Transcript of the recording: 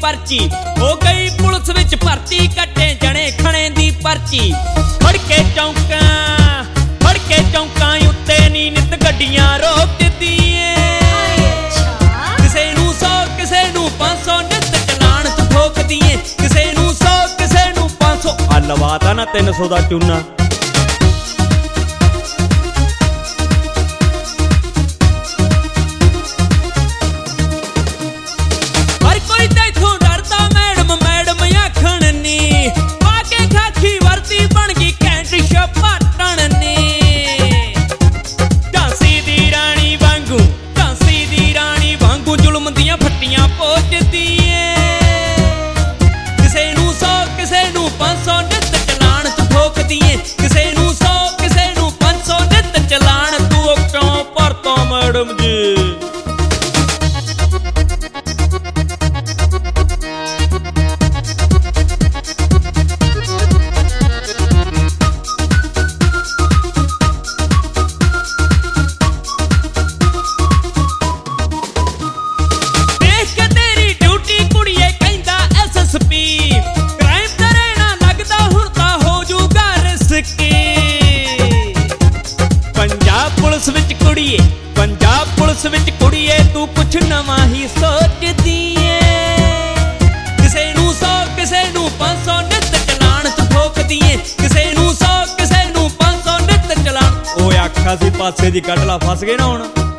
परची हो गई पुलिस विच भर्ती कट्टे जने खणे दी परची फड़ के चौंकां उत्ते नी नित गड्डियां रोक दित्तियां किसे नूं 100 किसे नूं 500 नित चलान च ठोकदियां किसे नूं 100 किसे नूं 500 आ लवाता ना 300 दा चूना मैडम जी पंजाब पुलिस विच कुड़िए तू कुछ नवां ही सोचदी ऐ किसे नूं 100 किसे नूं 500 नित चलान च ठोकदी ऐ किसे नूं 100 किसे नूं 500 नित चलान ओए आखा सी पासे दी कढ ला फस गए ना हुण